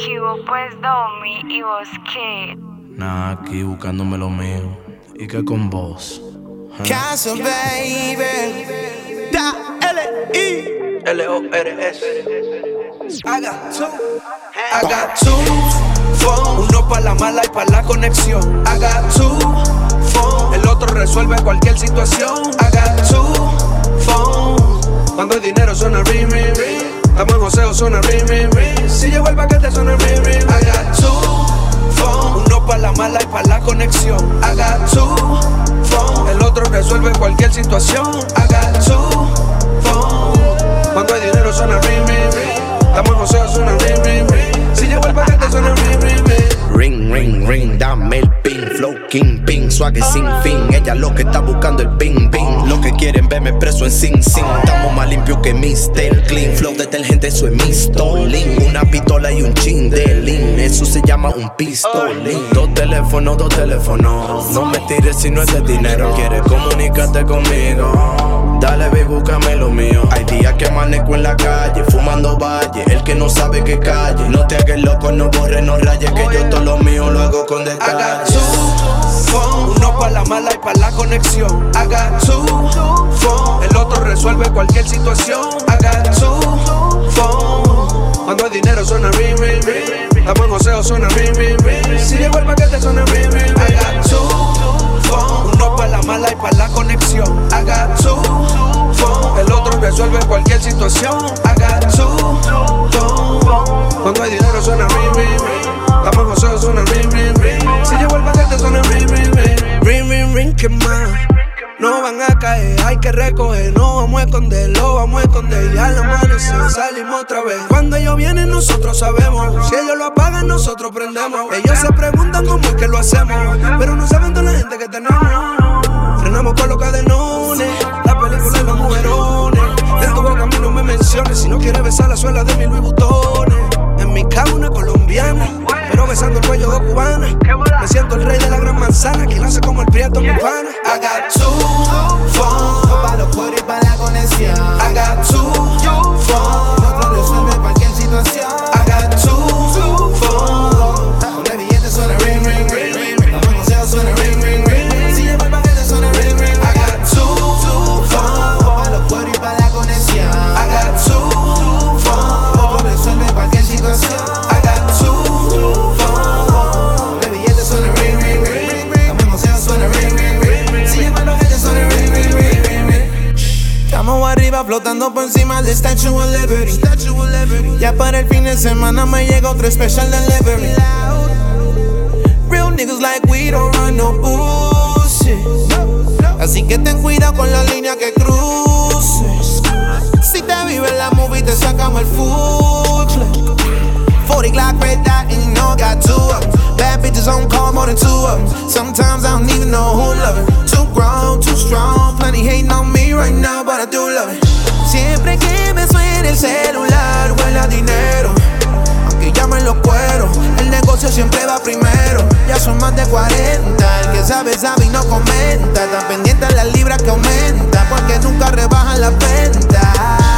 ¿Qué hubo pues, Domi? ¿Y vos qué? Nada, aquí buscándome lo mío. ¿Y qué con vos? Casa, baby. Da, L-I L-O-R-S. I got two phone. Uno pa' la mala y pa' la conexión. I got two phone. El otro resuelve cualquier situación. I got two phone. Cuando hay dinero suena ring, ring, ring. Estamos en joseo, suena ring, ring, ring. Si llegó el paquete suena ring, ring, ring. I got two phone. Uno pa' la mala y pa' la conexión. I got two phone. El otro resuelve cualquier situación. I got two phone. Cuando hay dinero suena ring, ring, ring. Estamos en joseo, suena ring, ring, ring. Si llegó el paquete suena ring, ring, ring. Ring, ring, ring, dame el pin. Flow, king, ping, swag sin fin. Ella lo que está buscando el ping, ping. Lo que quieren verme preso en Sing Sing. Estamos más limpios que Mr. Clean. Flow detergente, eso es mistolín. Una pistola y un chin de lean. Eso se llama un pistolín. Dos teléfonos. No me tires si no es de dinero. ¿Quieres comunicarte conmigo? Dale, ve, búscame lo mío. Hay días que amanezco en la calle, fumando valle. El que no sabe que calle. No te hagas loco, no borres, no rayes. Que yo todo lo mío lo hago con detalle. I got two phone. Uno pa' la mala y pa' la conexión. I got two phone. El otro resuelve cualquier situación. I got two phone. Cuando hay dinero suena ring, ring, ring. Estamos en joseo, suena ring, ring, ring. Si llegó el paquete suena ring, ring, ring. I got two phone. Uno pa' la mala y pa' la conexión. I got two phone. El otro resuelve cualquier situación. I got two phone. Cuando hay dinero suena ring, ring, ring. Estamos en joseo, suena ring, ring, ring. Si llegó el paquete suena ring, ring, ring. Ring, ring, ring, ¿qué más? No van a caer, hay que recoger. No vamos a esconderlo, vamos a esconder. Y al amanecer salimos otra vez. Cuando ellos vienen nosotros sabemos. Si ellos lo apagan nosotros prendemos. Ellos se preguntan cómo es que lo hacemos, pero no saben toda la gente que tenemos. Frenamos con los cadenones, la película y los mujerones. En tu boca a mí no me menciones. Si no quieres besar la suela de mis Louis Vuittones. En mi cama una colombiana, pero besando el cuello de cubana. Me siento el rey de la gran manzana, que nace como el prieto mi pana. I got two phone. Pa' los cueros y pa' la conexión. I got two phone. Otro resuelve cualquier situación. I got two phone. Con el billete suena ring, ring, ring, ring. Los negocios suena ring, ring, ring. Si lleva el paquete suena ring, ring. I got two phone. Pa' los cueros y pa' la conexión. I got two phone. Otro resuelve cualquier situación. I got two phone. Con el billete suena ring, ring, ring. Los negocios suena ring, ring, ring. Si lleva el paquete suena ring, ring, ring, ring, ring. Estamos arriba flotando por encima del Statue of Liberty. Ya para el fin de semana me llega otro special delivery. Real niggas like we don't run no bullshit. Así que ten cuidado con la línea que cruces. Si te vive la movie te sacamos el full clip. 40 Glock, red dot, and you know I got two of them. Bad bitches on call, more than two of them. Sometimes I don't even know who love it. Too grown, too strong, plenty hating on me right now, but I do love it. Siempre que me suene el celular, huele a dinero. Aunque llamen los cueros, el negocio siempre va primero. Ya son más de 40, el que sabe sabe y no comenta. Tan pendiente a las libras que aumenta, porque nunca rebajan las ventas.